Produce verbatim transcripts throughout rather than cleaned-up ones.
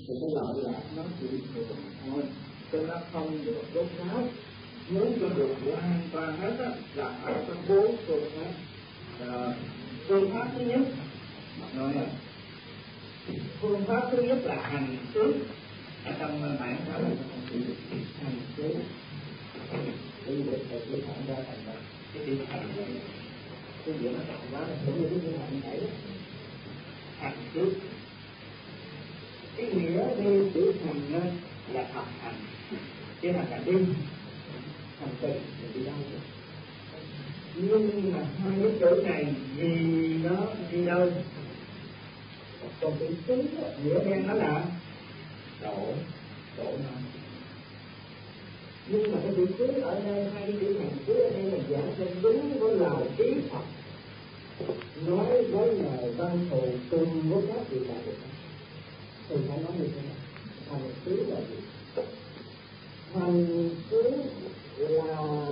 thì cái lợi là nó chỉ thường thôi, cho nó không được đốt ráo. Muốn cho được hoàn toàn hết á là ở trong bốn phương pháp. À, phương pháp thứ nhất nói là phương pháp thứ nhất là hành xứ. Ở trong bản giáo là không sử dụng hành xứ. Bây giờ thầy chỉ thẳng ra thành là cái chữ hành này cái gì nó rộng quá là cũng như cái chữ hành này. Hành xứ cái nghĩa đi chữ hành là học hành, chứ hành là đi hành trình là đi đâu. Nhưng mà hai cái chữ này vì nó đi đâu, còn chữ xứ nghĩa đen nó là đổ đổ non. Nhưng mà cái chữ xứ ở đây, hai cái chữ hành xứ ở đây là giả cho đúng với lời ý Phật nói với lời văn thù cùng với các vị đại đức. Thì phải nói như thế nào? Hành xứ là gì? Hành xứ là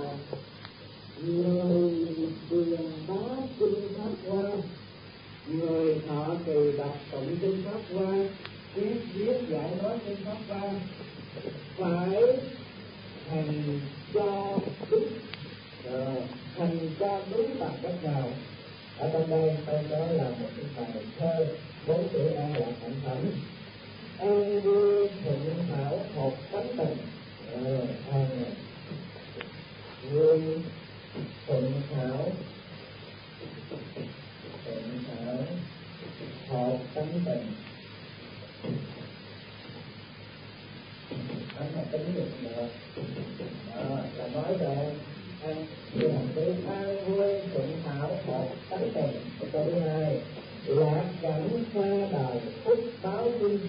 người truyền bá kinh pháp hoa, người thọ trì đọc tụng kinh pháp hoa, viết viết giải nói kinh pháp hoa, phải hành cho đúng. Ờ, hành cho đúng bằng cách nào? Ở trong đây tôi nói là một cái bài thơ bốn chữ A là thành phẩm. An vui thuận thảo hợp tánh tình. Ờ, an này vui thuận thảo thuận thảo hợp tánh tình. Anh là tính được được. Đó, là nói về an vui an vui thuận thảo hợp tánh tình. Câu thứ hai lạc cảnh xa đời phúc báo duyên.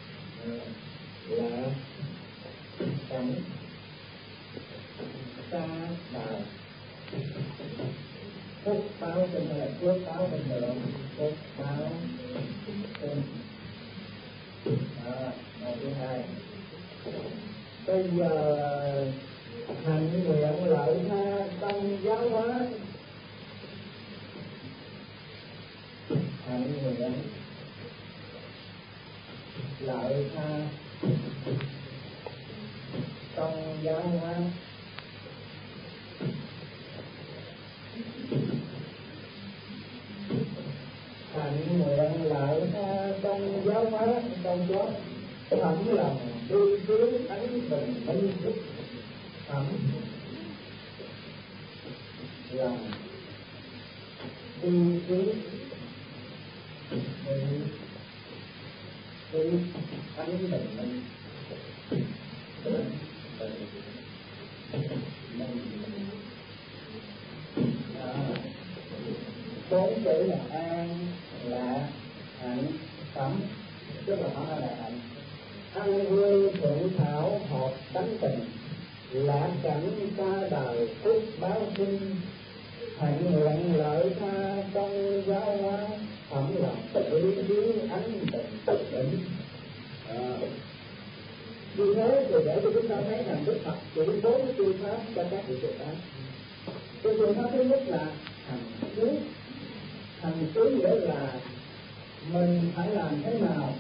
Lạc cảnh xa đời phúc báo sinh là phước báo sinh lượng, phúc báo sinh. Đó, câu thứ hai. Bây giờ hạnh nguyện lợi tha tâm giáo hóa. Hạnh nguyện lợi tha công giáo hóa. Hạnh nguyện lợi tha công giáo hóa. Công giáo thẩm lòng đi hướng ánh bình minh thức. Thẩm lòng đi hướng đi ánh bình minh. Bốn chữ là an, lạc, hạnh, tẩm, tức là họ là hạnh. An vui thuận thảo hợp tánh tình, lạc cảnh xa đời phúc báo sinh, hạnh nguyện lợi tha công giáo hóa, thẩm lòng đi hướng ánh bình tự định. Như thế thì để cho chúng ta thấy rằng Đức Phật chỉ bốn cái phương pháp cho các vị Bồ Tát. Cái phương pháp thứ nhất là hành xứ. Hành xứ nghĩa là mình phải làm thế nào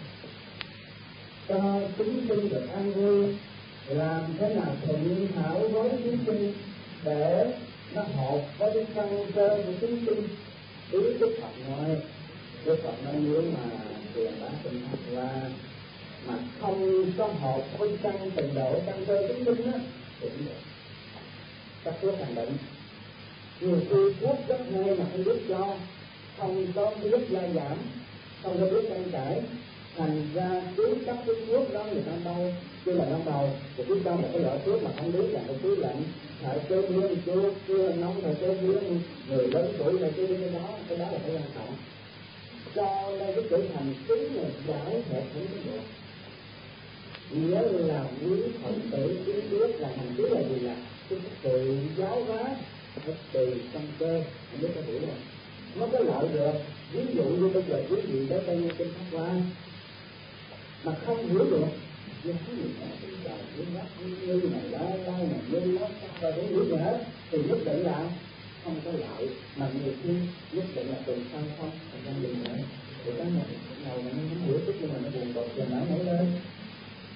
cho chúng sinh được an vui, làm thế nào thuận thảo với chúng sinh để nó hợp với cái căn cơ của chúng sinh. Ý Đức Phật nói, Đức Phật nói nếu mà truyền bá kinh Pháp Hoa mà không có hợp với căn trình độ căn cơ chúng sinh á thì cũng được. Các thuốc hành định nhiều khi thuốc rất hay mà không biết cho, không có biết gia giảm, không có biết căn cải, thành ra cứ cấp cái thuốc đó người ta đâu chưa là năm đầu thì cứ cho một cái loại thuốc mà không biết là cái thứ lạnh phải chế biến chưa chưa nóng phải chế biến người lớn tuổi này chế biến cái đó cái đó là cái quan trọng. Cho nên cái chữ hành xứ này giải thể không có được, nghĩa là quý Phật tử cứ biết là hành xứ là gì, là cái sự giáo hóa tùy căn cơ. Không biết có hiểu không? Nó có lợi được. Ví dụ như bây giờ quý vị đến đây trên Pháp Hoa mà không hiểu được như thế gì cả, cái trời cái mắt như này đây đây này như nó sao không hiểu gì hết thì nhất định là không có lợi, mà nhiều khi nhất định là từ sau không thành ra gì nữa thì cái này đầu nó không hiểu tức nhưng mà nó buồn bực rồi nó nổi lên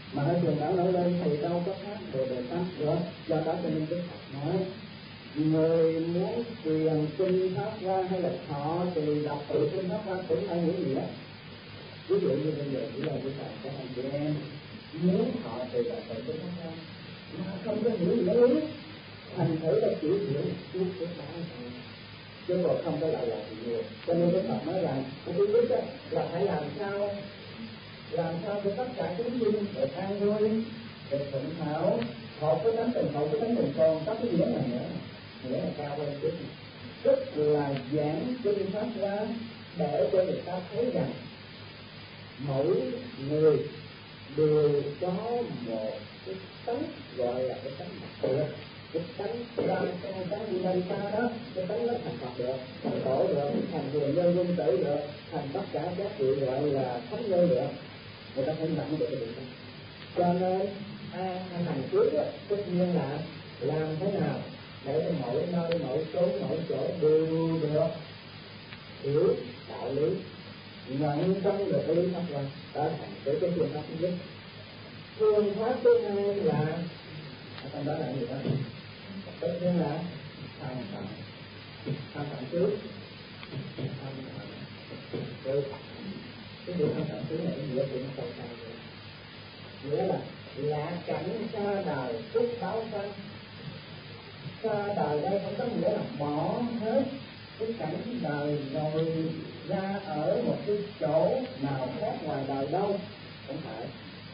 mà ở trường đạo nổi lên thì đâu có khác về đời pháp nữa. Do đó cho nên Đức Phật nói người muốn truyền kinh pháp ra hay là họ thì đọc tự kinh pháp ra cũng phải hiểu nghĩa. Ví dụ như bây giờ chỉ là Đức Phật các anh chị em muốn họ thì đọc tự kinh pháp ra mà không có hiểu nghĩa lý, thành thử là chỉ hiểu chút chút đó thôi, chứ còn không có lại là gì nhiều. Cho nên Đức Phật nói rằng cái thứ nhất là phải làm sao làm sao cho tất cả chúng sinh được an vui, được thuận thảo, hợp với tánh tình hậu với tánh tình còn có cái nghĩa này nữa, nghĩa là cao hơn chút, rất là giảng kinh pháp ra để cho người ta thấy rằng mỗi người đều có một cái tánh gọi là cái tánh đặc biệt, cái tánh ra con tánh đi lên xa đó, cái tánh nó thành Phật được, thành tổ được, thành hiền nhân quân tử được, thành tất cả các vị gọi là thánh nhân được, người ta phải nhận được cái điều đó. Cho nên a hành trước tất nhiên là làm thế nào để cho mỗi nơi mỗi chốn mỗi chỗ đều được hiểu đạo lý, nhận trong được cái lý pháp rồi đó thành cái cái phương pháp thứ nhất. Phương pháp thứ hai là ở trong đó là gì đó, tất nhiên là tham phận, tham phận trước, tham phận trước. Cái điều tham phận trước này nghĩa cũng sâu xa rồi, nghĩa là lạc cảnh xa đời phúc báo sanh. Xa đời đây không có nghĩa là bỏ hết cái cảnh đời rồi ra ở một cái chỗ nào khác ngoài đời đâu, không phải.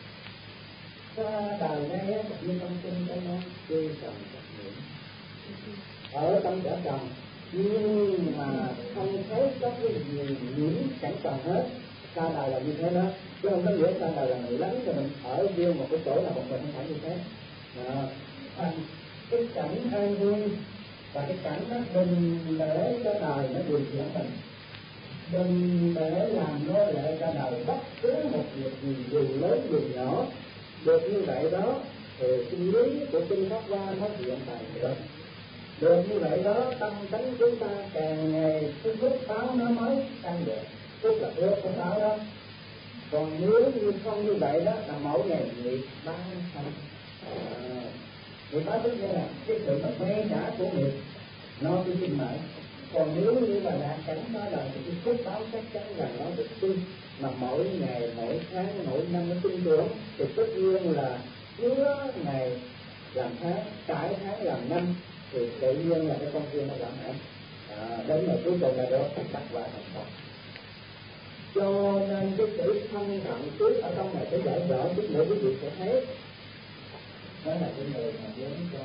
Xa đời đây như trong kinh có nói tuy trần trắc nhiễm, ở trong cả trần nhưng mà không thấy có cái gì nhiễm cảnh trần hết. Xa đời là như thế đó, chứ không có nghĩa xa đời là mình lánh cho mình ở riêng một cái chỗ nào một mình, không phải như thế. Đó. Thành cái cảnh an vui và cái cảnh nó đừng để cho đời nó điều khiển mình, đừng để làm nô lệ cho đời bất cứ một việc gì dù lớn dù nhỏ. Được như vậy đó thì sinh lý của kinh pháp hoa nó hiện tại được. Được như vậy đó tâm tánh chúng ta càng ngày cái phước báo nó mới tăng được, tức là phước của báo đó. Còn nếu như không như vậy đó là mỗi ngày nghiệp ba thành. Người ta tức là cái sự mất mê trả của nghiệp nó cứ sinh mãi. Còn nếu như mà đạt cảnh đó là thì cái phước báo chắc chắn là nó được sinh, mà mỗi ngày mỗi tháng mỗi năm nó sinh trưởng thì tất nhiên là cứ ngày làm tháng, trải tháng làm năm thì tự nhiên là cái con kia nó giảm hẳn. À, đến ngày cuối cùng là được đắc quả thành công. Cho nên cái chữ thân cận trước ở trong này phải giải rõ chút nữa quý vị sẽ thấy đó là cái người mà muốn cho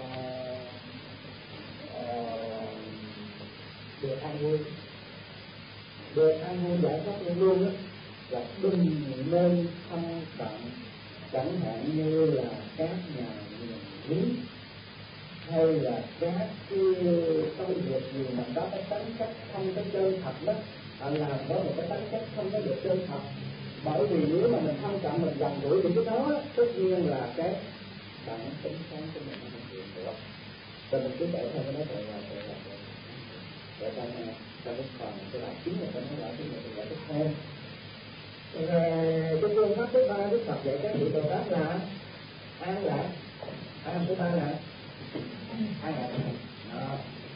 uh, được an vui, được an vui giải thoát luôn luôn đó, là đừng nên thân cận chẳng hạn như là các nhà nghiên cứu hay là các cái công việc gì mà có cái tính cách không có chân thật đó, họ làm có một cái tính cách không có được chân thật. Bởi vì nếu mà mình thân cận mình gần gũi những cái đó, tất nhiên là cái bản tính sáng của mình nó không hiện được. Rồi mình cứ để theo cái đó rồi là rồi là rồi trong trong cái phần cái bài chính này phải nói lại cái này thì giải thích thêm. Rồi cái phương pháp thứ ba Đức Phật dạy các vị Bồ Tát là an lạc. An thứ ba là an lạc đó.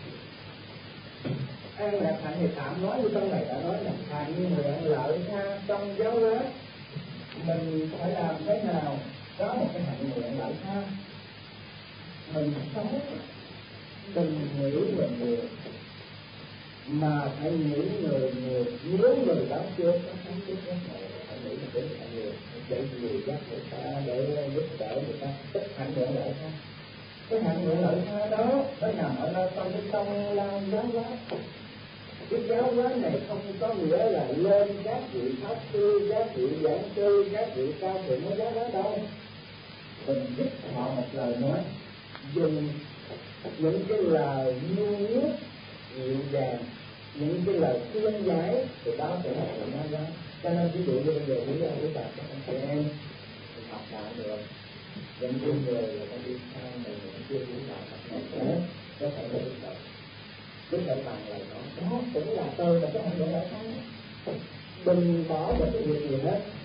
An lạc hạnh thì tạm nói như trong này đã nói là hạnh nguyện lợi tha trong giáo hóa. Mình phải làm thế nào có một cái hạnh nguyện lợi tha, mình sống đừng nghĩ mình nhiều mà phải nghĩ người nhiều. Nếu người đó chưa có sống trước giác ngộ phải nghĩ mình đến mọi người để nhiều giác người ta, để giúp đỡ người ta. Tức hạnh nguyện lợi tha, cái hạnh nguyện lợi tha đó nó nằm ở đâu trong cái công lao giáo hóa. Cái giáo hóa này không có nghĩa là lên các vị pháp sư, các vị giảng sư, các vị cao thượng mới giáo hóa đâu. Mình giúp họ một lời nói, dùng những cái lời nhu nhút dịu dàng, những cái lời khuyên giải thì đó sẽ là sự giáo hóa. Cho nên ví dụ như bây giờ quý ông quý bà các anh chị em học đạo được, những cái người là con đi xa này những chưa cũng đạo Phật này có thể là được đạo. Đức Phật bằng lời nói đó cũng là tôi là cái hành động lợi tha. Đừng bỏ một cái việc gì hết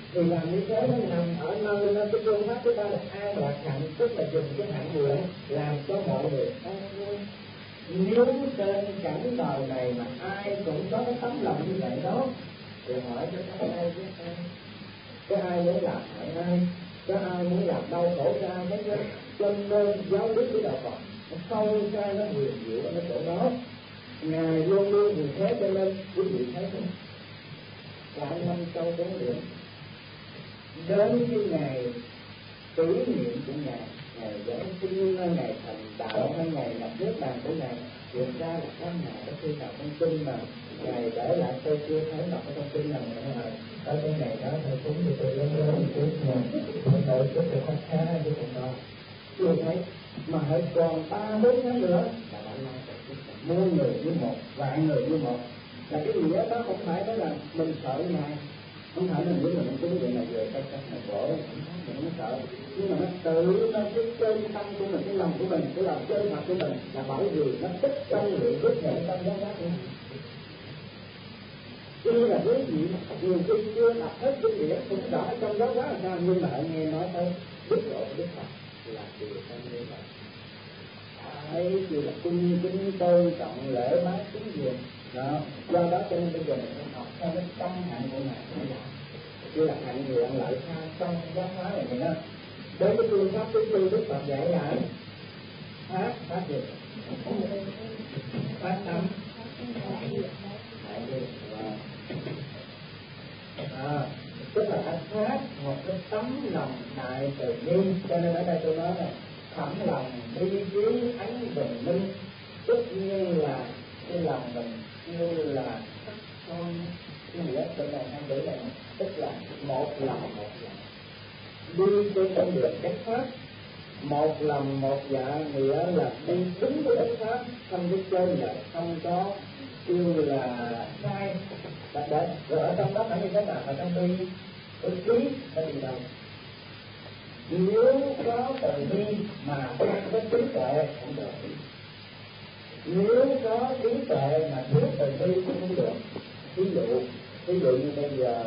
Thì làm như thế nó nằm ở nơi nó cái phương pháp của ta là an lạc hạnh, tức là dùng cái hạnh nguyện làm cho mọi người an vui. Nếu trên cảnh đời này mà ai cũng có cái tấm lòng như vậy đó, thì hỏi cho cái ai chứ ai? Cái ai muốn làm hại ai? Cái ai muốn làm đau khổ cho ai hết chứ? Cho nên giáo lý của đạo Phật nó sâu xa, nó huyền diệu ở cái chỗ đó. Ngài luôn luôn vì thế cho nên quý vị thấy không? Lại năm châu bốn điểm đến cái ngày kỷ niệm của Ngài, ngày giáng sinh, ngày thành đạo hay ngày nhập nước bàn của Ngài, hiện ra là các ngài có khi nào thông tin mà Ngài để lại tôi chưa thấy đọc cái thông tin nào nữa mà ở cái ngày đó thầy cúng thì tôi lớn lớn một chút mà thầy thầy chút thì khá khá chứ còn đó chưa thấy, mà hãy còn ba bốn tháng nữa là bạn nói muôn người như một, vạn người như một. Là cái nghĩa đó không phải đó là mình sợ Ngài, không phải là nếu mà mình cúng vậy là về cái cách này khổ, mình không sợ, nhưng mà nó tự nó cái chân tâm của mình, cái lòng của mình, cái lòng chân thật của mình là bởi vì nó tích trong lượng tích hệ trong giáo pháp của mình. Cho nên là với gì nhiều khi chưa đọc hết kinh điển cũng rõ trong giáo pháp là sao, nhưng mà hãy nghe nói tới đức độ của Đức Phật là điều tâm như vậy. Ấy chỉ là cung kính tôn trọng lễ bái kính dường đó, do đó cho nên bây giờ mình phải học theo cái tâm hạnh của Ngài phải làm, chứ là hạnh nguyện lợi tha trong giáo hóa này này đó. Đối với phương pháp thứ tư Đức Phật dạy lại phát phát gì phát tâm à, tức là anh phát một cái tấm lòng đại từ bi. Cho nên ở đây tôi nói là thẳng lòng bi trí ánh bình minh, tất nhiên là cái lòng mình như là con cái nghĩa tự này hay để này, tức là một lòng một dạ đi trên con đường chánh pháp, một lòng một dạ nghĩa là đi đúng với chánh pháp, không có chơi lại, không có yêu là sai đặt đấy. Rồi ở trong đó phải như thế nào? Ở trong bi có trí phải đi đâu? Nếu có từ bi mà không có trí tuệ không được, nếu có trí tuệ mà thiếu từ bi cũng không được. Ví dụ ví dụ như bây giờ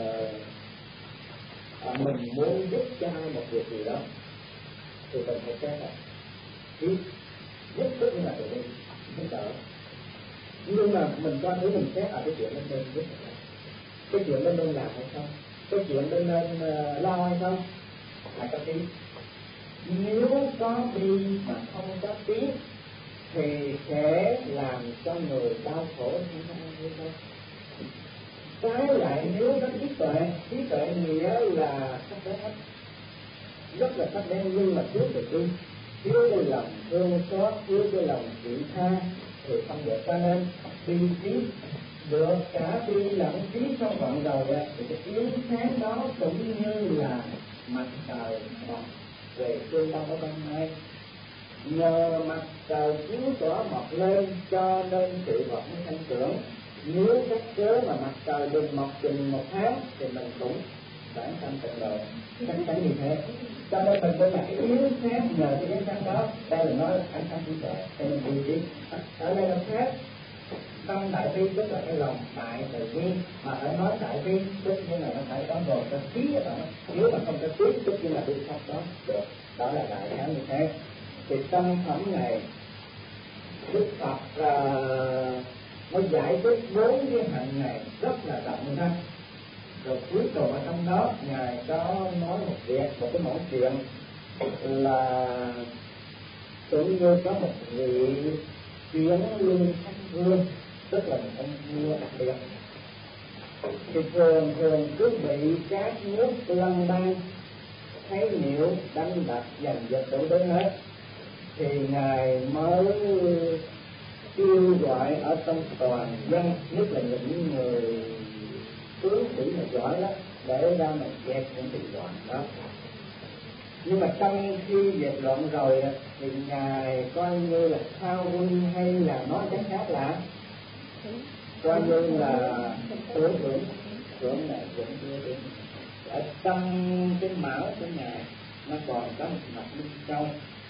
à, mình muốn giúp cho một việc gì đó thì mình phải xét là giúp giúp tức là từ bi không đỡ. Nhưng mà mình qua thứ mình xét ở cái chuyện lên nên giúp cái chuyện lên nên làm hay không, cái chuyện lên nên uh, lo hay không là có trí. Nếu có bi mà không có trí thì sẽ làm cho người đau khổ không có ai đâu. Trái lại nếu có trí tuệ, trí tuệ nghĩa là sắc bén, rất là sắc bén nhưng mà thiếu được đi, thiếu cái lòng thương xót, thiếu cái lòng vị tha thì không được. Cho nên bi trí được cả bi lẫn trí không vận rồi thì cái yếu sáng đó cũng như là mặt trời mọc về phương đông ở ban mai. Nhờ mặt trời chiếu tỏa mọc lên cho nên sự vật nó sinh trưởng. Nếu các cớ mà mặt trời đừng mọc chừng một tháng thì mình cũng bản thân tận độ chắc chắn như thế. Cho nên mình phải là yếu sáng nhờ cái ánh sáng đó. Đây là nói ánh sáng trí tuệ, cho nên bi trí. Ở đây là khác tâm đại bi tức là cái lòng đại từ bi, mà phải nói đại bi tức như là nó phải có gồm cái trí ở đó. Nếu mà không có trí tức như là bi không có được. Đó là đại khái như thế. Thì trong phẩm này Đức Phật uh, nó giải thích bốn cái hạnh này rất là rộng ra. Rồi cuối cùng ở trong đó Ngài có nói một việc, một cái mẫu chuyện là tưởng như có một vị chuyển luân thánh vương, tức là một ông vua đặc biệt. Thì thường thường cứ bị các nước lân bang thấy nhiễu đánh đập giành giật đủ đến hết thì Ngài mới kêu gọi ở trong toàn dân, nhất là những người tướng sĩ mà giỏi lắm để ra mà dẹp những bị loạn đó. Nhưng mà trong khi dẹp loạn rồi thì Ngài coi như là thao quân hay là nói cách khác là coi như là tưởng thưởng thưởng này cũng chưa được. Ở trong cái mão của Ngài nó còn có một ngọc minh châu.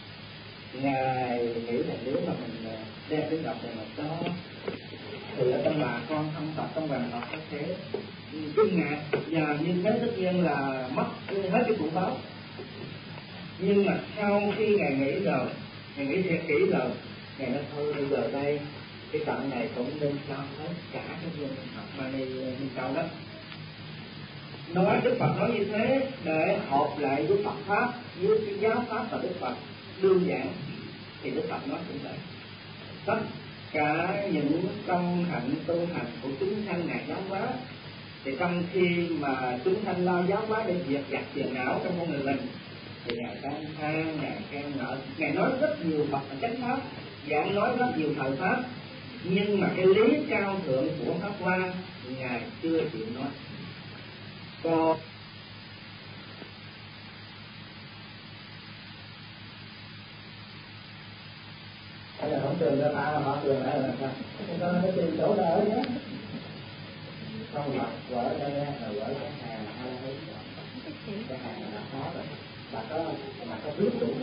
Ngài nghĩ là nếu mà mình đem cái ngọc này mà có thì ở trong bà con không tập trong vàng học có thể kinh ngạc, và như thế tất nhiên là mất hết cái cụ báo. Nhưng mà sau khi ngài nghĩ rồi, ngài nghĩ thiệt kỹ rồi, ngài nói thôi bây giờ đây cái trận này cũng nên cho hết cả cái viên học Mani Minh Châu đó. Nói Đức Phật nói như thế để hợp lại với Phật pháp, với cái giáo pháp và Đức Phật đơn giản, thì Đức Phật nói cũng vậy. Tất cả những công hạnh tu hành của chúng sanh ngài giáo hóa, thì trong khi mà chúng sanh lo giáo hóa để diệt gạt phiền não trong con người mình, thì ngài tán thán, ngài khen ngợi, ngài nói rất nhiều bậc chánh pháp, giảng nói rất nhiều thời pháp, nhưng mà cái lý cao thượng của pháp hoa ngài chưa chịu nói. Còn hay là không trường ra ta họ trường lại là sao? Không có cái tìm chỗ đỡ nhé. Không mà vợ đây là vợ cái hàng hay là thấy cái hàng là khó rồi. Bà có bà có biết đủ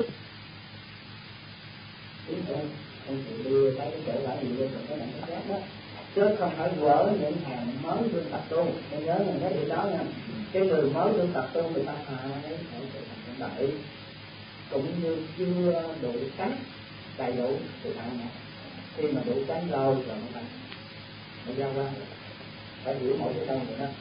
biết không? Không chịu đưa cái cái chỗ lại gì lên rồi cái này nó khác đó. Chứ không phải vỡ những hàng mới luôn tập tu. Nên nhớ mình cái điều đó nha. Cái người mới luôn tập tu người ta phải phải thành đợi cũng như chưa đủ cánh đầy đủ thì tặng này. Khi mà đủ cánh rồi rồi nó tặng nó giao ra phải hiểu mỗi cái câu vậy đó.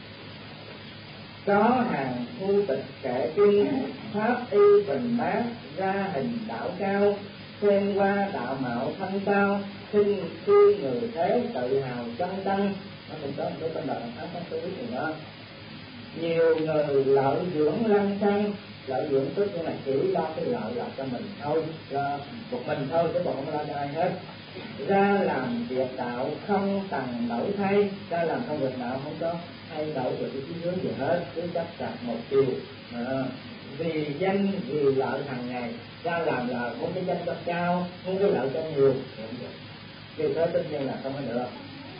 Có hàng thu tịch kệ kinh pháp y bình bát ra hình đạo cao, xem qua đạo mạo thanh cao, khinh khi người thế tự hào chân tăng. Nó cũng có một cái tên là pháp pháp tôi biết rồi đó. Nhiều người lợi dưỡng lăng xăng, lợi dưỡng tức là chỉ lo cái lợi lợi cho mình thôi, cho một mình thôi chứ còn không lo cho ai hết. Ra làm việc đạo không tầng đổi thay, ra làm công việc đạo không có thay đổi được cái chí hướng gì hết, cứ chấp chặt một chiều. À, vì danh vì lợi hàng ngày, ra làm là muốn cái danh cho cao, muốn cái lợi cho nhiều, vì thế tất nhiên là không có được.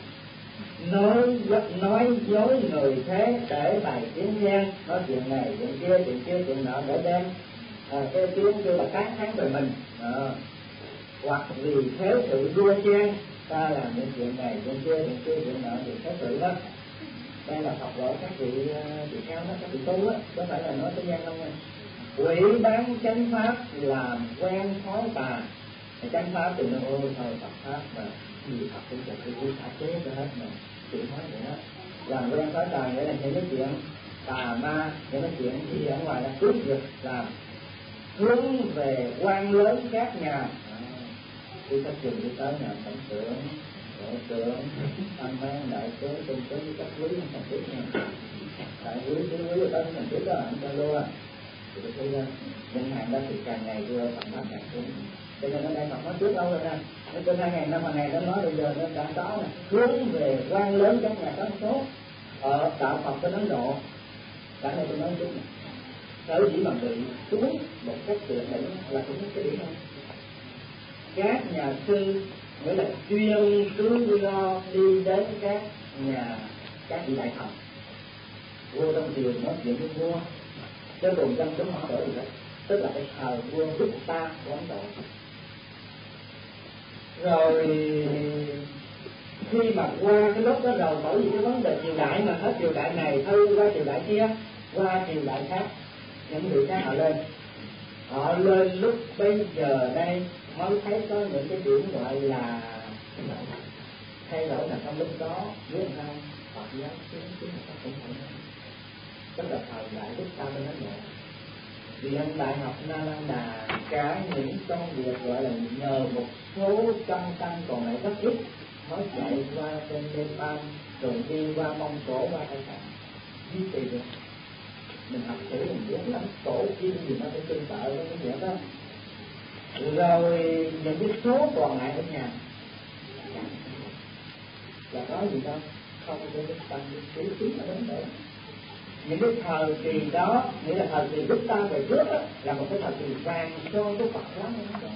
Nói nói dối người thế để bày tiếng khen, nói chuyện này chuyện kia chuyện kia chuyện nọ để đem à, cái tiếng kêu là tán thán về mình. À, hoặc vì thế sự đua chen, ta làm những chuyện này chuyện kia chuyện kia chuyện nọ thì thế sự đó. Đây là học lỗi các vị vị cao đó, các vị tu á, có phải là nói tới gian không nha. Quỷ bán chánh pháp làm quen thói tà. Chánh pháp thì nó ôi thôi Phật pháp mà gì Phật cũng chẳng phải vui thả chế cho hết mà chuyện nói vậy đó. Làm quen thói tà nghĩa là những cái chuyện tà ma, những cái chuyện gì ở ngoài là cướp giật, làm hướng về quan lớn các nhà. Khi các trường đi tới nhà tổng trưởng, bộ trưởng, tham ban, đại sứ, trung tướng, cấp quý, không cần biết nha. Đại quý, quý quý ở đó không cần biết đó, anh cho luôn à. Thì tôi thấy ra, những hàng đó thì càng ngày đưa Phật pháp càng xuống. Cho nên ở đây Phật nói trước lâu rồi nè. Nó trên hai ngàn năm mà ngày đó nói bây giờ nó đã có nè. Hướng về quan lớn các nhà có số. Ở đạo Phật bên Ấn Độ, cả này tôi nói trước nè. Sở dĩ mà bị xuống một cách tuyệt đỉnh là cũng cái điểm này. Các nhà sư nghĩa là chuyên cứ lo đi đến các nhà các vị đại thần, vua trong triều nói chuyện với vua, chứ cùng dân chúng họ đổi gì hết, tức là cái thờ vua giúp ta của Ấn Độ. Rồi khi mà qua cái lúc đó rồi, bởi vì cái vấn đề triều đại mà hết triều đại này thôi qua triều đại kia, qua triều đại khác, những người khác họ lên, họ lên lúc bây giờ đây mới thấy có những cái điểm gọi là thay đổi là trong lúc đó biết không Phật giáo chính chính là cũng không tức là thời đại lúc ta bên Ấn Độ. Vì anh đại học Nalanda cả những công việc gọi là nhờ một số trăm tăng còn lại rất ít mới chạy qua bên Nepal rồi đi qua Mông Cổ qua Thái Sản duy trì được. Mình học sử mình biết lắm cổ kim gì nó phải tương tự với cái việc đó. Rồi những cái số còn lại ở nhà là có gì đâu, không có cái tâm tí tí ở đến đấy. Những cái thời kỳ đó, nghĩa là thời kỳ lúc ta về trước đó, là một cái thời kỳ vàng son của Phật lắm.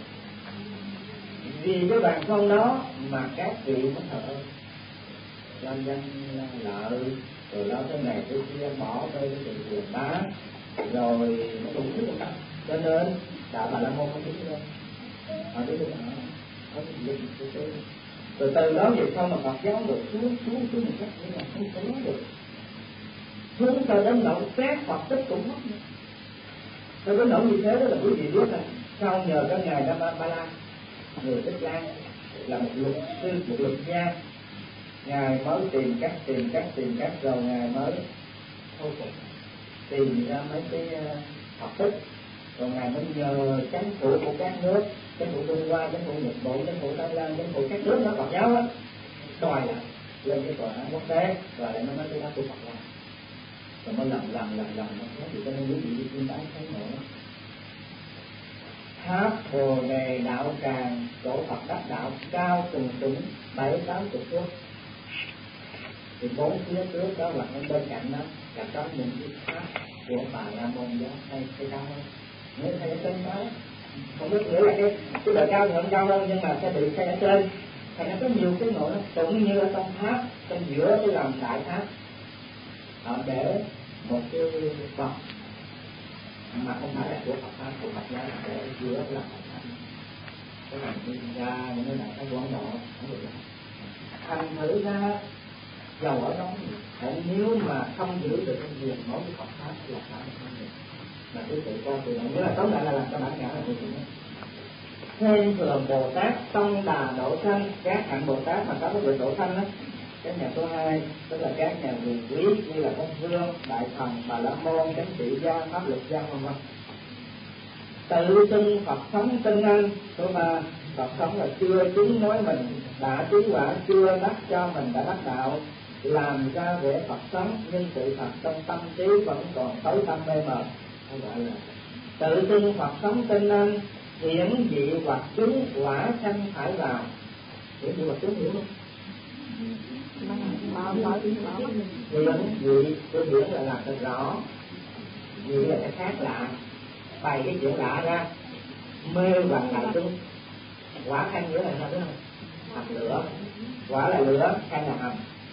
Vì cái vàng son đó mà các vị mới thở làm dân lợi, rồi lo cái này cái kia bỏ đây cái gì bá, rồi nó đủ thứ một cách. Cho nên đạo Bà La Môn không biết đâu, họ biết được họ không biết được cái cái. Rồi từ đó về sau mà Phật giáo được xuống xuống xuống một cách như là không có nói được. xuống cho đến nỗi xét Phật tích cũng mất nữa. Cho đến nỗi như thế đó là quý vị biết là sau nhờ cái ngài Đa Ba La, người Tích Lan là một luật sư, một luật gia, ngài mới tìm cách tìm cách tìm cách rồi ngài mới thôi phục tìm ra mấy cái Phật tích, rồi ngài mới nhờ chính phủ của các nước, chính phủ Trung Hoa, chính phủ Nhật Bản, chính phủ Thái Lan, chính phủ các nước nó Phật giáo á, đòi lại lên cái tòa án quốc tế, đòi lại nó nói cái đó của Phật giáo, rồi mới làm làm làm làm nó thế thì cho nên quý vị đi chuyên tái thấy nữa. Tháp Bồ Đề Đạo Tràng, chỗ Phật đắc đạo cao từng từng bảy tám chục thước, thì bốn phía trước đó là bên cạnh đó là có những cái tháp của Bà La Môn giáo hay hay cao hơn, nếu hay ở trên đó không biết nghĩa là cái cái bề cao thì không cao hơn, nhưng mà sẽ bị xây ở trên, thành ra có nhiều cái ngộ nó cũng như ở trong tháp, trong giữa cái làm đại tháp họ để một cái Phật mà không phải là của Phật pháp, của Phật giáo, là để ở giữa là Phật pháp. Cái này đi ra những cái đại tháp của Ấn Độ không được làm. Thành thử ra giàu ở đó nếu mà không giữ được cái việc nói với Phật pháp là phải không được, mà cứ tự coi tự động, nghĩa là tóm lại là làm cho bản ngã là tự chủ. Thêm thường Bồ Tát Tông Đà Độ Sanh, các hạng Bồ Tát mà có cái việc độ sanh đó, cái nhà số hai tức là các nhà quyền quý như là Công Vương, Đại Thần, Bà La Môn, Chánh Trị Gia, Pháp Luật Gia vân vân. Tự xưng Phật sống tinh anh. Số ba, Phật sống là chưa chứng nói mình đã chứng quả, chưa đắc cho mình đã đắc đạo, làm ra vẻ Phật sống nhưng sự thật trong tâm trí vẫn còn tối tăm mê mờ. Gọi là tự xưng Phật sống tinh anh, hiển dị hoặc chứng quả sanh phải vào. Hiển dị hoặc chứng hiểu không? Hiển dị, tôi hiểu là làm thật rõ, dị là cái khác lạ, bày cái chuyện lạ ra, mê hoặc là chứng. Quả khăn nghĩa là sao biết không? Hầm lửa, quả là lửa, khăn là hầm.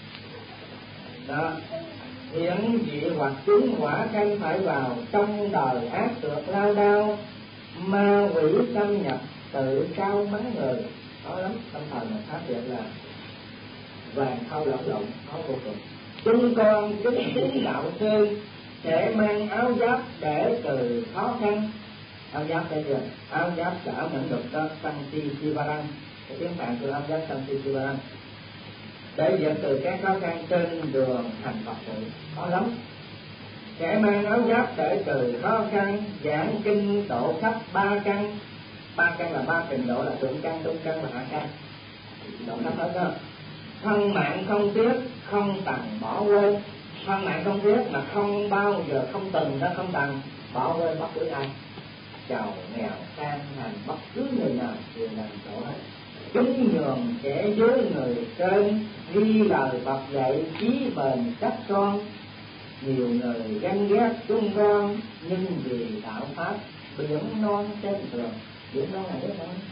Đó, hiển dị hoặc chứng quả khăn phải vào, trong đời ác trượt lao đao, ma quỷ xâm nhập, tự cao mắng người. Đó lắm, tâm thần là pháp hiện là vàng thau lẫn lộn, khó vô cùng. Chúng con kính kính đạo sư sẽ mang áo giáp để trừ khó khăn. Áo giáp đây rồi, áo giáp đã mệnh được cho Santi Sivaran, cái tiếng Phạn từ áo giáp Santi Sivaran, để diệt trừ các khó khăn trên đường thành Phật sự. Khó lắm. Sẽ mang áo giáp để trừ khó khăn, giảng kinh độ khắp ba căn. Ba căn là ba trình độ, là thượng căn, trung căn và hạ căn. Độ khắp hết đó. Thân mạng không tiếc, không tầng bỏ quên. Thân mạng không tiếc mà không bao giờ không từng đó, không tầng bỏ quên bất cứ ai. Giàu nghèo sang hành bất cứ người nào đều làm chỗ hết. Chúng nhường kẻ dưới người trên, ghi lời Phật dạy chí bền chắc con. Nhiều người ganh ghét chung con, nhưng vì đạo pháp biển non trên đường. Biển non là cái đó.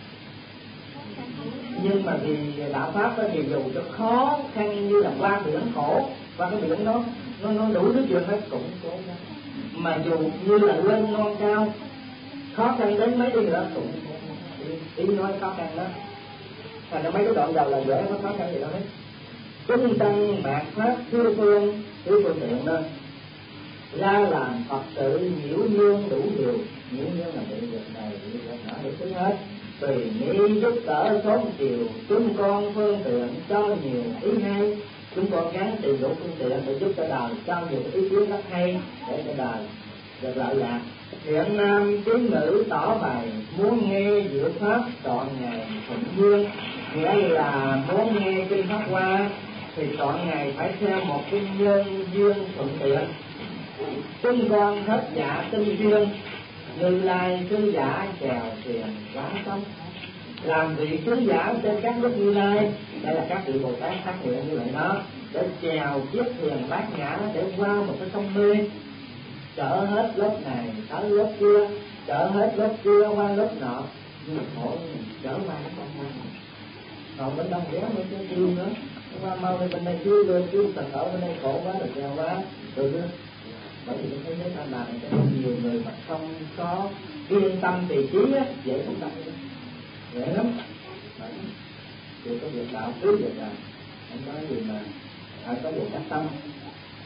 Nhưng mà vì đạo pháp thì dù cho khó khăn như là qua biển khổ, qua cái biển đó nó nó đủ nước dường hết cũng cố gắng. Mà dù như là lên non cao, khó khăn đến mấy đi nữa cũng ý nói khó khăn đó. Thành ra mấy cái đoạn đầu là dễ, có khó khăn gì đâu hết. Trung tăng mạt pháp thiếu phương, thiếu phương tiện đó, ra làm Phật sự nhiễu nhương đủ điều. Nhiễu nhương là bị việc này, bị việc nọ, được thứ hết. Tùy nghĩ giúp đỡ sớm chiều, chúng con phương tiện cho nhiều ý hay. Chúng con gắng tìm đủ phương tiện để giúp cho đời, cho nhiều ý kiến rất hay để cho đời được lợi lạc. Hiện nam tiếng nữ tỏ bày, muốn nghe diệu pháp chọn ngày thuận duyên. Nghĩa là muốn nghe kinh Pháp Hoa thì chọn ngày phải theo một cái nhân duyên thuận tiện. Chúng con hết dạ tinh duyên, Như Lai sứ giả chèo thuyền quá sông. Làm vị sứ giả trên các nước Như Lai, đây là các vị Bồ Tát phát nguyện như vậy đó, để chèo chiếc thuyền bát nhã để qua một cái sông mê, chở hết lớp này tới lớp kia, chở hết lớp kia qua lớp nọ, nhưng mà khổ chở qua nó không qua. Còn bên đông ghé mới chơi chiêu nữa, qua mau lên bên đây chưa lên chưa cần ở bên đây khổ quá rồi chèo quá rồi nữa. Bởi vì cái thế giới ta làm cho nhiều người mà không có yên tâm tùy trí á, dễ không tâm nữa, dễ lắm. Bởi vì có việc đạo cứ việc làm, không có gì mà phải có việc đắc tâm.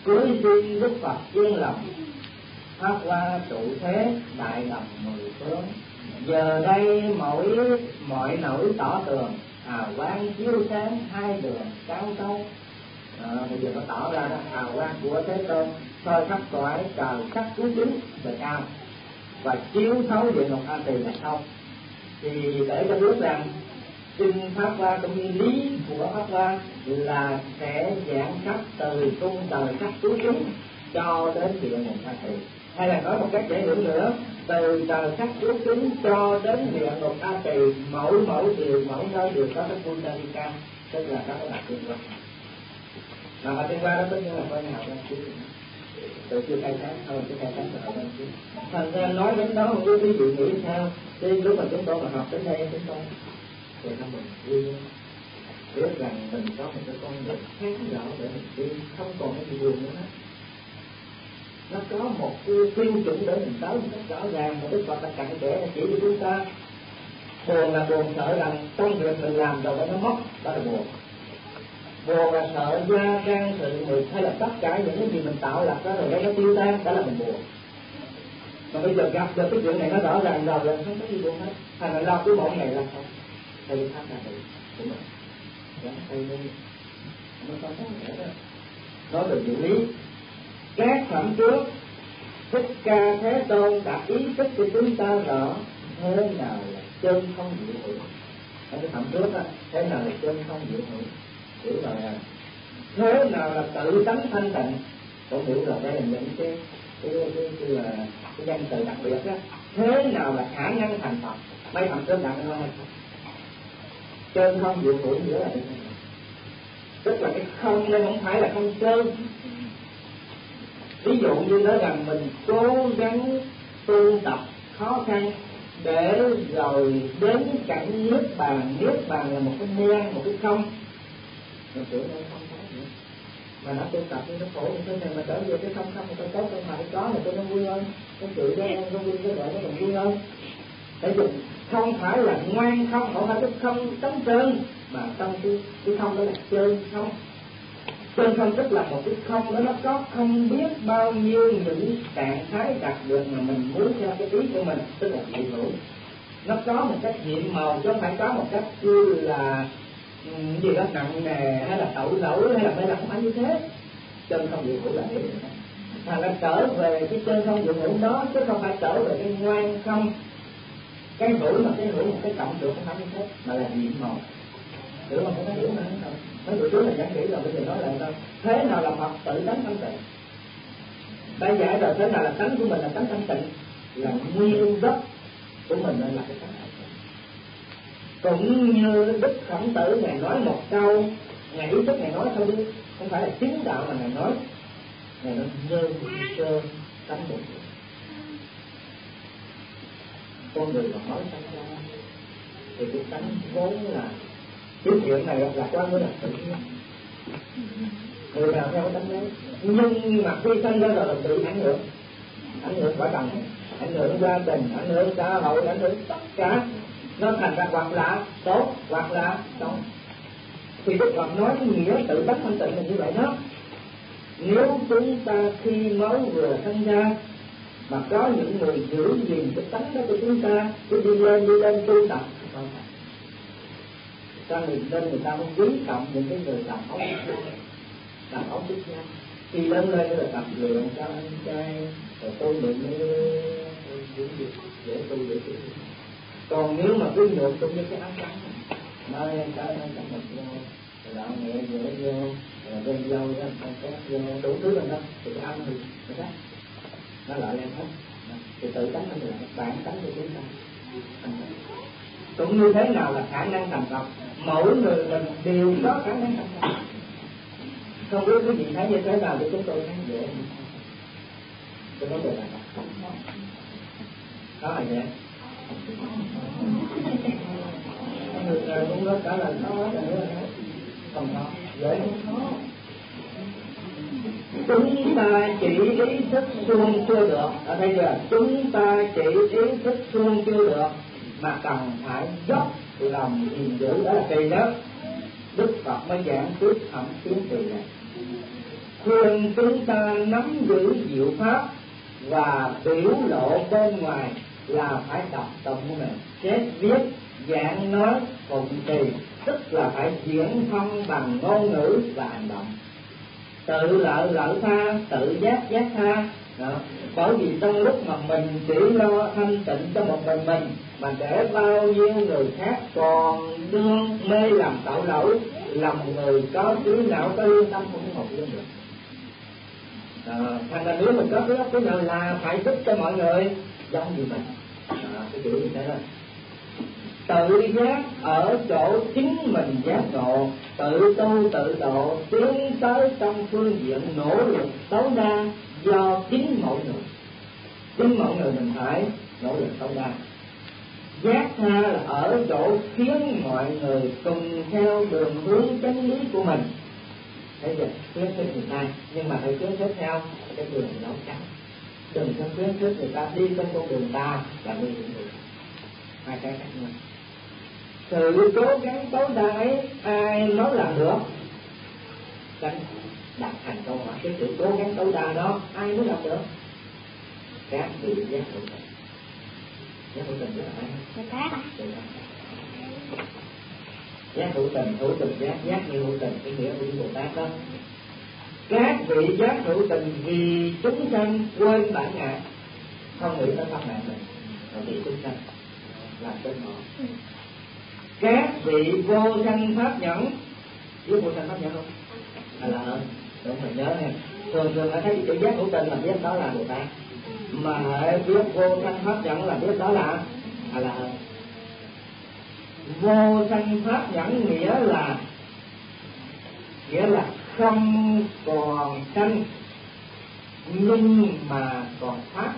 Cuối xin Đức Phật yên lòng, pháp hoa trụ thế đại đồng mười phương. Giờ đây mỗi mọi nỗi tỏ tường, hào quang chiếu sáng hai đường cao tông. À, bây giờ nó tỏ ra đó, hào quang của Thế Tôn soi khắp cõi trời sắc cứu chính về cao và chiếu thấu địa ngục A Tỳ là không. Thì để cho biết rằng kinh pháp hoa cũng như lý của pháp hoa là sẽ giảng khắp từ cung trời sắc cứu chính cho đến địa ngục A Tỳ. Hay là nói một cách dễ hiểu nữa, từ trời sắc cứu chính cho đến địa ngục A Tỳ, mỗi mỗi điều mỗi nơi đều có cái quân ra đi cao, tức là các bạn tiên hoa. Mà mà tiên hoa đó tất nhiên là coi nào ra chứ, từ chưa khai sáng thôi, chứ khai sáng là ở bên chứ. Thành ra nói đến đó không biết quý vị nghĩ sao? Thì lúc mà chúng tôi mà học đến đây chúng tôi thì không mình vui, biết rằng mình có một cái con đường sáng rõ để mình đi, không còn cái gì buồn nữa hết. Nó có một cái tiêu chuẩn để mình tới một cách rõ ràng, mà Đức Phật đã cặn kẽ là chỉ cho chúng ta. Buồn là buồn sợ rằng công việc mình làm rồi nó mất, đó là buồn. Buồn là sợ gia can sự nghiệp hay là tất cả những cái gì mình tạo lập đó rồi đây nó tiêu tan, đó là mình buồn. Mà bây giờ gặp được cái chuyện này nó rõ ràng rồi là không có gì buồn hết. Thành là lo cái món này là không, thầy đi tháp là thầy của mình, gắn thầy lên, nó có có nghĩa đó. Nói về dụng lý, các phẩm trước Thích Ca Thế Tôn đã ý thức cho chúng ta rõ thế nào là chân không diệu hữu. Ở cái phẩm trước đó, thế nào là chân không diệu hữu, hiểu rồi à. Thế nào là tự tánh thanh tịnh, cũng hiểu rồi. Đây là những cái cái cái, cái là cái danh từ đặc biệt đó. Thế nào là khả năng thành Phật, mấy phẩm trước nặng hơn. Chân không diệu hữu nghĩa là cái này, tức là cái không nên không phải là không trơn. Ví dụ như nói rằng mình cố gắng tu tập khó khăn để rồi đến cảnh niết bàn. Niết bàn là một cái men, một cái không. Mình tưởng nó không có nữa, mà nó tu tập nó khổ như thế này, mà trở về cái không không một cái tốt không phải có là tôi nó vui hơn, cái sự đó nó vui, cái gọi nó còn vui hơn. Tại vì không phải là ngoan không, không phải cái không trống trơn, mà trong cái cái không đó là trơn không. Trơn không tức là một cái không đó nó có không biết bao nhiêu những trạng thái đặc biệt mà mình muốn theo cái ý của mình, tức là diệu hữu. Nó có một cách nhiệm màu chứ không phải có một cách như là um, gì đó nặng nề hay là tội lỗi hay là phải là không phải như thế. Chân không diệu hữu là thế. Thành ra trở về cái chân không diệu hữu đó, chứ không phải trở về cái ngoan không. Cái hữu mà cái hữu một cái cộng được không phải như thế, mà là nhiệm màu. Hiểu không? Có hiểu mà không? Mấy buổi trước là giảng kỹ rồi, bây giờ nói lại sao? Thế nào là Phật tự tánh thanh tịnh? Đã giải rồi, thế nào là tánh của mình là tánh thanh tịnh? Là nguyên gốc của mình nên là cái tánh thanh tịnh. Cũng như Đức Khổng Tử Ngài nói một câu, Ngài ý thức Ngài nói thôi đi, không phải là chính đạo mà Ngài nói. Ngài nói nhân sơ tánh một. Con người mà nói sanh ra thì cái tánh vốn là cái chuyện này là quá mới là tự nhiên. Người nào theo cái tánh đấy, nhưng mà khi sanh ra rồi là bị ảnh hưởng, ảnh hưởng quả đồng, ảnh hưởng gia đình, ảnh hưởng xã hội, ảnh hưởng tất cả. Nó thành ra hoặc là tốt hoặc là xấu. Thì Đức Phật nói cái nghĩa tự tánh thanh tịnh là như vậy đó. Nếu chúng ta khi mới vừa sinh ra mà có những người giữ gìn cái tánh đó của chúng ta, cứ đi lên đi lên tu tập, không phải. Cho nên người ta không quý trọng những cái người làm ốc làm ốc thích nhau. Khi lớn lên là tập luyện cho anh trai, rồi tu luyện những việc dễ tu dễ tu. Còn nếu mà cứ nhuộm cũng như cái áo trắng, nói cái áo trắng mình vô, rồi đạo nghệ dễ vô, rồi bên dâu đó, con tét vô, đủ thứ lên đó, thì cái áo thì nó khác, nó lại lên hết. Thì tự tánh nó là bản tánh của chúng ta. Cũng như thế nào là khả năng thành Phật, mỗi người mình đều có khả năng thành Phật. Không biết quý vị thấy như thế nào thì chúng tôi thấy dễ. Tôi nói về là không có. Có là vậy. Người trời cũng có trả lời có là nữa là không có. Dễ không có. Chúng ta chỉ ý thức xuông chưa được. Ở đây là chúng ta chỉ ý thức xuông chưa được, mà cần phải dốc lòng gìn giữ, đó là kỳ đó. Đức Phật mới giảng tiếp thẩm tiến trì này. khuyên chúng ta nắm giữ diệu pháp và biểu lộ bên ngoài là phải đọc tụng này, chép viết, giảng nói, phụng trì, tức là phải diễn thông bằng ngôn ngữ và hành động. Tự lợi lợi tha, tự giác giác tha. Đó. Bởi vì trong lúc mà mình chỉ lo thanh tịnh cho một mình mình, mà để bao nhiêu người khác còn đương mê làm tội lỗi, lòng người có trí não có lương tâm cũng một lương được. À, thành ra nếu mình có cái cái nào là phải giúp cho mọi người giống như mình. À, cái kiểu như thế đó. Tự giác ở chỗ chính mình giác ngộ, tự tu tự độ, tiến tới trong phương diện nỗ lực tối đa do chính mỗi người. Chính mỗi người mình phải nỗ lực tối đa. Giác tha là ở chỗ khiến mọi người cùng theo đường hướng chánh lý của mình. Thế giờ khuyến khích người ta, nhưng mà phải khuyến khích theo cái đường lối chánh. Đừng có khuyến khích người ta đi trong con đường ta là nguy hiểm được. Hai cái khác nhau. Sự cố gắng tối đa ấy ai nói làm được? Tránh đặt thành câu hỏi, cái sự cố gắng tối đa đó ai mới làm được? Các vị giác hữu tình. Giác hữu tình rất là hay. Giác hữu tình, hữu tình giác, giác như hữu tình, cái nghĩa của Bồ Tát đó. Các vị giác hữu tình vì chúng sanh quên bản ngã, không nghĩ tới pháp mạng mình, mà vì chúng sanh làm tên họ. Các vị vô sanh pháp nhẫn, biết vô sanh pháp nhẫn không? À là ơn, đúng rồi, nhớ nha. Thường thường thấy chữ giác hữu tình là biết đó là Bồ Tát, mà hệ biết vô sanh pháp nhẫn là biết đó là à là ơn. Vô sanh pháp nhẫn nghĩa là nghĩa là không còn sanh nhưng mà còn pháp.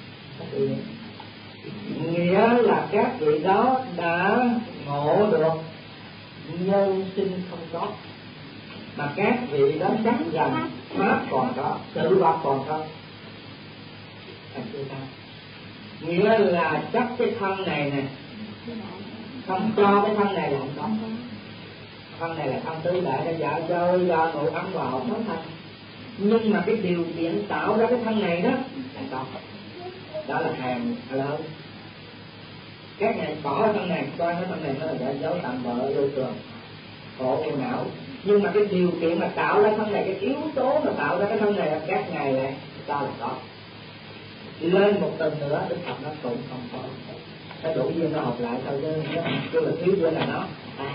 Nghĩa là các vị đó đã ngộ được nhân sinh không có, mà các vị đó chắc rằng pháp còn có, sự vật còn có. Thành chưa ta? Nghĩa là chắc cái thân này nè, không cho cái thân này là không có. Thân này là thân tứ đại đã dạ chơi do ngộ ấm và học nói thân, nhưng mà cái điều kiện tạo ra cái thân này đó là có. Đó là hàng lớn. Các ngài bỏ thân này, coi cái thân này nó là giả dối tạm bợ vô thường, khổ vô não. Nhưng mà cái điều kiện mà tạo ra thân này, cái yếu tố mà tạo ra cái thân này, các ngài lại cho là có. Lên một tầng nữa, Đức Phật nó cũng không có. Cái đủ duyên nó học lại thôi chứ, chứ là thiếu duyên là nó tan.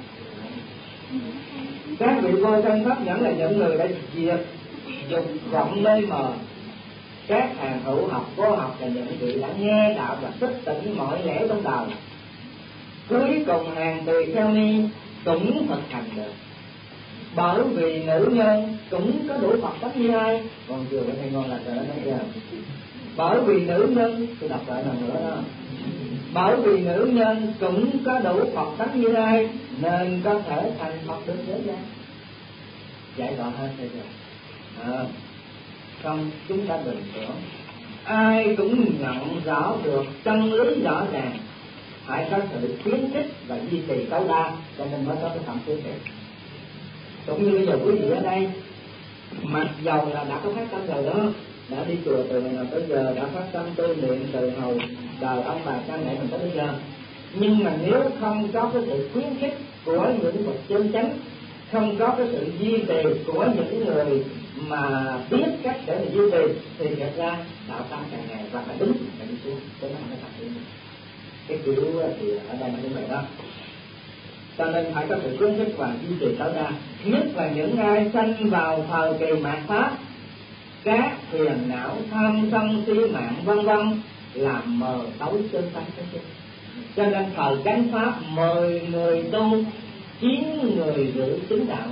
Các vị vô sanh pháp nhẫn là những người đã diệt dục vọng mê mờ. Các hàng hữu học, vô học là những vị đã nghe đạo và thức tỉnh mọi lẽ trong đời. Cuối cùng hàng tỳ kheo ni cũng thực hành được. Bởi vì nữ nhân cũng có đủ Phật tánh như ai. Còn chưa phải ngon là đỡ nói giờ. Bởi vì nữ nhân, tôi đọc lại lần nữa đó. Bởi vì nữ nhân cũng có đủ Phật tánh như ai, nên có thể thành Phật được dễ dàng. Giải tỏa hơn bây giờ. À, không, chúng ta đừng tưởng ai cũng nhận rõ được chân lý rõ ràng, phải có sự khuyến khích và duy trì tối đa cho nên mới có cái phạm khuyến khích. Cũng như bây giờ quý vị ở đây, mặc dầu là đã có phát tâm rồi đó, đã đi chùa từ ngày nào tới giờ, đã phát tâm tư niệm từ hồi đời ông bà cha mẹ mình tới bây giờ, nhưng mà nếu không có cái sự khuyến khích của những bậc chân chánh, không có cái sự duy trì của những người mà biết cách để mà duy trì, thì thật ra đạo tâm càng ngày và phải đứng phải đi xuống, cho nó không có phát triển. Cái kiểu thì ở đây nó cũng vậy đó. Cho nên phải có sự khuyến khích và duy trì tối đa, nhất là những ai sanh vào thời kỳ mạt pháp, các phiền não tham sân si mạng vân vân làm mờ tối chân tánh cái chết. Cho nên thời chánh pháp mười người tu, chín người giữ chính đạo.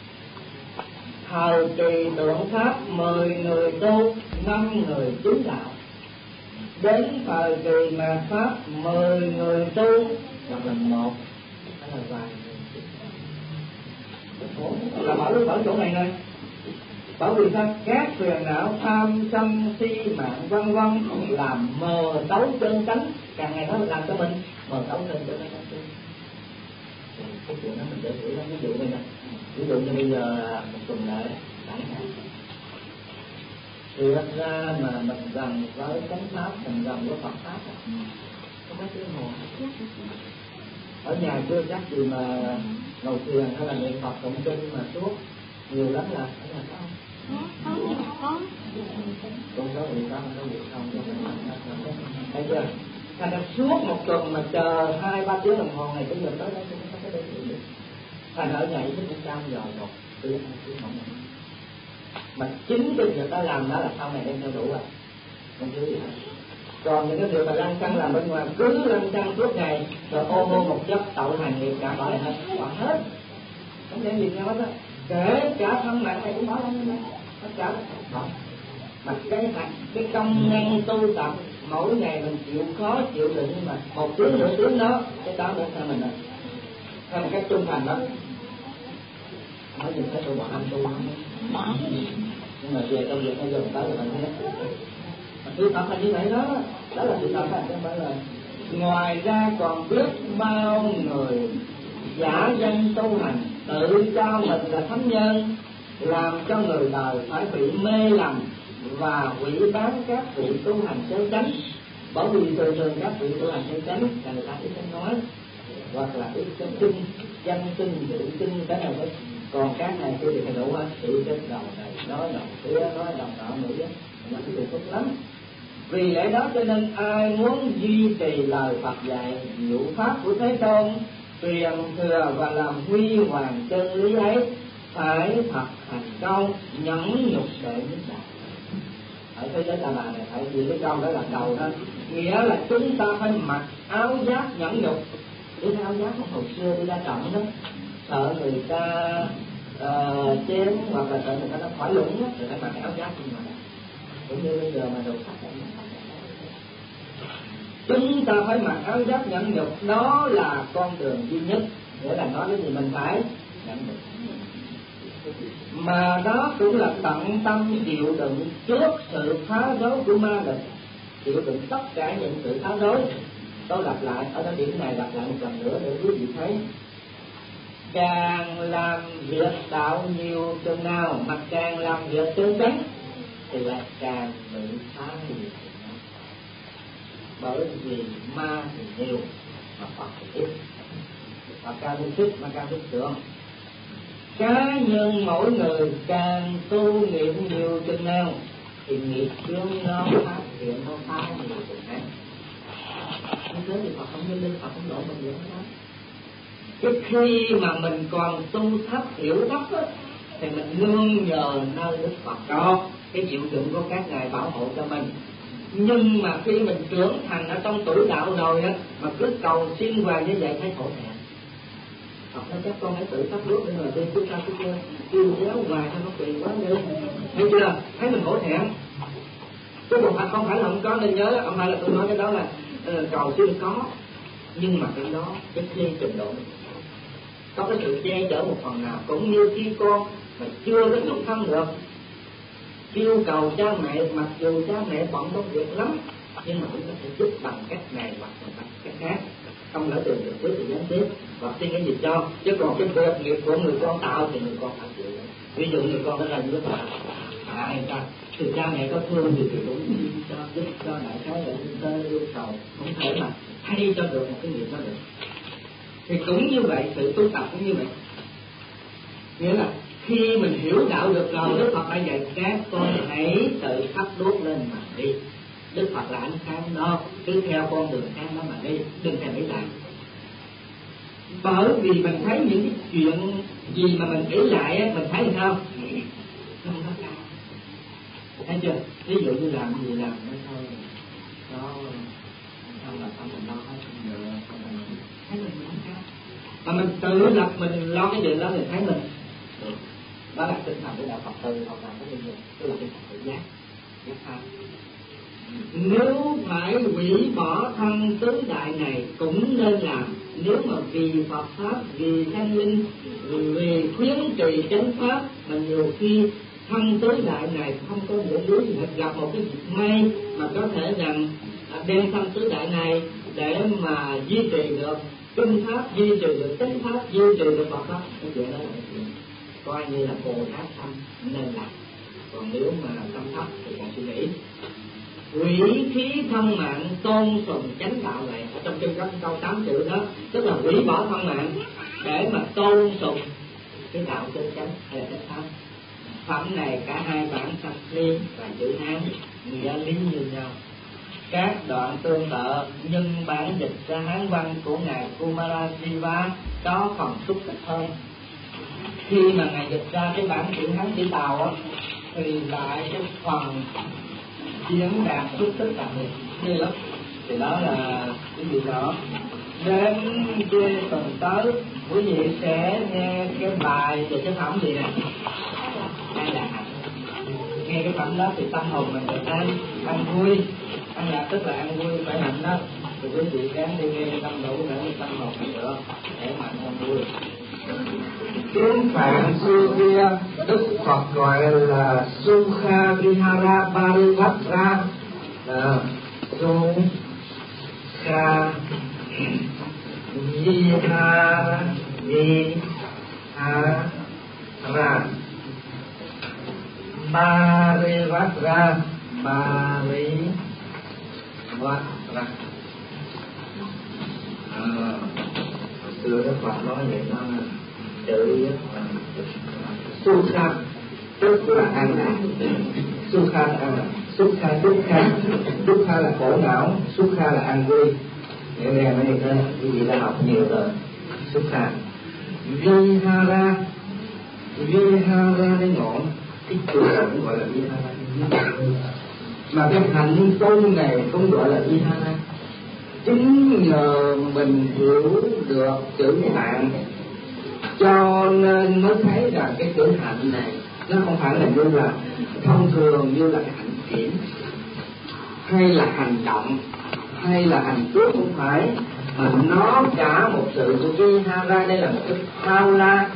Thời kỳ tượng pháp mười người tu, năm người chính đạo. Đến thời kỳ mạt pháp mười người tu, hoặc là một, hay là vài người. Là bảo bảo chỗ này này. Bởi vì sao? Các phiền não tham sân si mạng vân vân làm mờ tối chân tánh, càng ngày nó làm cho mình mờ tối lên cho nó tánh. Cái chuyện đó mình để hiểu lắm, ví dụ này nè, ví dụ như bây giờ một tuần lễ, Thiệt ra mà mình gần với chánh pháp, mình gần với Phật pháp, không có tiếng hồ. Ở nhà chưa chắc gì mà ngồi thiền hay là niệm Phật tụng kinh mà suốt nhiều lắm là ở nhà có không? Có. Cũng có việc không, có việc không, có việc không. Thấy chưa? Thành ra suốt một tuần mà chờ hai ba tiếng đồng hồ này cũng giờ tới đó cũng không có đơn giản. Thành ở nhà cũng trăm giờ một tiếng hai tiếng không. Mà chính cái việc ta làm đó là sau này đem theo đủ rồi, không chứ gì hết. Còn những cái việc mà lăng xăng làm bên ngoài cứ lăng xăng suốt ngày rồi ôm ôm một giấc tạo hành nghiệp cả bỏ lại hết, bỏ hết, không để gì nhau hết á. Kể cả thân mạng này cũng bỏ lại hết, tất cả bỏ. Mà cái cái công năng tu tập mỗi ngày mình chịu khó chịu đựng mà một tiếng nửa tiếng đó, cái đó để theo mình rồi, theo một cách trung thành đó. Nói gì cái tôi bỏ ăn tu đó, nhưng mà về công việc hay dùng tới rồi mình thấy mà tu tập là như vậy đó, đó là tu tập là không phải là. Ngoài ra còn biết bao người giả danh tu hành, tự cho mình là thánh nhân, làm cho người đời phải bị mê lầm và hủy bán các vị tu hành chân chánh. Bởi vì thường thường các vị tu hành chân chánh là người ta ít nói, hoặc là ít cái kinh, danh kinh, dự kinh cái nào đấy. Còn các này kia thì phải đủ hết, tự trên đầu này nói đầu kia, nói đầu nọ nữa, nó cái điều tốt lắm. Vì lẽ đó cho nên ai muốn duy trì lời Phật dạy, diệu pháp của Thế Tôn, truyền thừa và làm huy hoàng chân lý ấy, phải thật thành công nhẫn nhục đệ nhất đạo. Ở thế giới Ta Bà này phải ghi cái câu đó là đầu đó, nghĩa là chúng ta phải mặc áo giáp nhẫn nhục. Đi áo giáp hồi xưa đi ra trận đó, sợ người ta uh, chém hoặc là sợ người ta nó khỏi lũng đó, thì phải mặc áo giáp nhưng mà cũng như bây giờ mà đồ sắt này. Chúng ta phải mặc áo giáp nhẫn nhục, đó là con đường duy nhất. Nghĩa là nói cái gì mình phải nhẫn nhục. Mà đó cũng là tận tâm chịu đựng trước sự phá rối của ma lực, chịu đựng tất cả những sự phá rối. Tôi lặp lại ở cái điểm này, lặp lại một lần nữa để quý vị thấy. Càng làm việc đạo nhiều chừng nào mà càng làm việc chân chánh thì lại càng bị phá nhiều. Bởi vì ma thì nhiều mà Phật thì ít, và cao biết thích mà cao biết tưởng. Cá nhân mỗi người càng tu niệm nhiều chừng nào thì nghiệp chướng nó phát hiện nó phá nhiều chừng nào. Như thế thì Phật không nhân linh, Phật không lộ bằng việc đó. Cái khi mà mình còn tu thấp, hiểu thấp á, thì mình nương nhờ nơi Đức Phật đó, cái diệu dụng của các ngài bảo hộ cho mình. Nhưng mà khi mình trưởng thành ở trong tuổi đạo rồi á, mà cứ cầu xin hoài như vậy thấy khổ thẹn. Phật nói chắc con hãy tự thắp đuốc để mà đi chúng ta cứ kêu giáo hoài cho nó kỳ quá đi. Thấy chưa? Thấy mình khổ thẹn. Chứ còn Phật không phải là không có, nên nhớ, không phải là tôi nói cái đó là uh, cầu xin có. Nhưng mà cái đó, cái dây trình độ có cái sự che chở một phần nào. Cũng như khi con mà chưa có xuất thân được, yêu cầu cha mẹ, mặc dù cha mẹ bận công việc lắm, nhưng mà cũng có thể giúp bằng cách này hoặc bằng cách khác. Không lỡ đường được trước thì gián tiếp hoặc xin cái gì cho. Chứ còn cái việc nghiệp của người con tạo thì người con phải chịu. Ví dụ người con đã ra như thế nào, hại ta thì cha mẹ có thương thì cũng cho giúp cho đại cái để tơ yêu cầu, không thể mà thay cho được một cái nghiệp đó được. Thì cũng như vậy, sự tu tập cũng như vậy. Nghĩa là khi mình hiểu đạo được rồi, Đức Phật đã dạy các con hãy tự thắp đuốc lên mà đi. Đức Phật là ánh sáng đó, cứ theo con đường sáng đó mà đi, đừng theo ý lại. Bởi vì mình thấy những cái chuyện gì mà mình nghĩ lại, mình thấy sao? Không có cao. Thấy chưa? Ví dụ như làm gì làm nó thôi, đó, không là không mình lo hết, không được, không là mình thấy mình không cao. Mà mình tự lập mình lo cái chuyện đó thì thấy mình được. Đó là tinh thần của đạo Phật tử hoặc là cái gì, tức là tinh thần tự giác, giác tha. Nếu phải hủy bỏ thân tứ đại này cũng nên làm. Nếu mà vì Phật pháp, vì thanh linh, vì khuyến trì chánh pháp mà nhiều khi thân tứ đại này không có nghĩa lý gì hết, gặp một cái việc may mà có thể rằng đem thân tứ đại này để mà duy trì được kinh pháp, duy trì được chánh pháp, duy trì được Phật pháp, cái chuyện đó là chuyện coi như là Bồ Tát tâm nên làm. còn nếu mà tâm thấp thì còn suy nghĩ. Quỷ khí thân mạng tôn sùng chánh đạo này, ở trong chương cấp câu tám chữ đó, tức là quỷ bỏ thân mạng để mà tôn sùng cái đạo chân chánh hay là chánh pháp. Phẩm này cả hai bản Sanskrit và chữ Hán nghĩa lý như nhau. Các đoạn tương tự nhưng bản dịch ra Hán văn của ngài Kumarajiva có phần xúc tích hơn. Khi mà ngài dịch ra cái bản chữ Hán chữ Tàu á, thì lại cái phần diễn đạt xúc tích đặc biệt như lắm. Thì đó là cái gì đó. Đến cái tuần tới quý vị sẽ nghe cái bài về cái phẩm gì nè, hay là nghe cái phẩm đó thì tâm hồn mình được an an vui. An lạc tức là an vui, phải hạnh đó. Thì quý vị gắng đi nghe tâm đủ để tâm hồn mình được khỏe mạnh an vui. Tiếng Phạn xưa kia Đức Phật gọi là Sukha Vihara Parivatra, Sukha Vihara Vihara Parivatra Parivatra. À, xưa Đức Phật nói vậy đó, chữ Sukha tức là an lạc, Sukha là an lạc, Sukha Dukha, Dukha là khổ não, Sukha là an vui. Nghĩa là mấy người quý vị đã học nhiều rồi. Sukha Vihara, Vihara đến ngọn cái chỗ cũng gọi là Vihara, mà cái hạnh tôn này cũng gọi là Vihara. Chính nhờ mình hiểu được chữ hạnh cho nên mới thấy rằng cái chữ hạnh này nó không phải là như là thông thường như là cái hạnh kiểm hay là hành động hay là hành phước, không phải, mà nó cả một sự của Vihara. Đây là một cái thao la,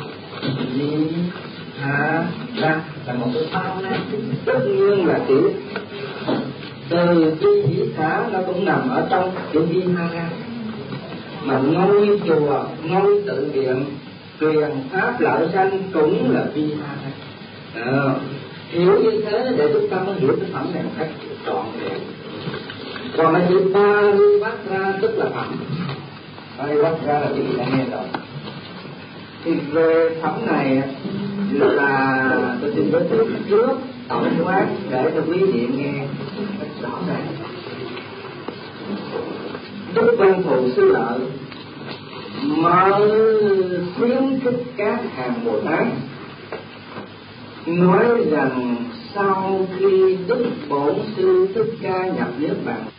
Vihara là một cái thao la, tất nhiên là chữ từ vi hỷ xã nó cũng nằm ở trong chữ Vihara. Mà ngôi chùa, ngôi tự viện, truyền pháp lợi sanh cũng là Vihara. À, hiểu như thế để chúng ta mới hiểu cái phẩm này một cách trọn vẹn. Còn là chữ Parivatra tức là phẩm. Parivatra là cái gì đã nghe rồi. Thì về phẩm này là tôi xin giới thiệu trước tổng quát để cho quý vị nghe rất rõ ràng. Đức Văn Thù Sư Lợi mới khuyến khích các hàng Bồ Tát nói rằng sau khi Đức Bổn Sư Thích Ca nhập Niết Bàn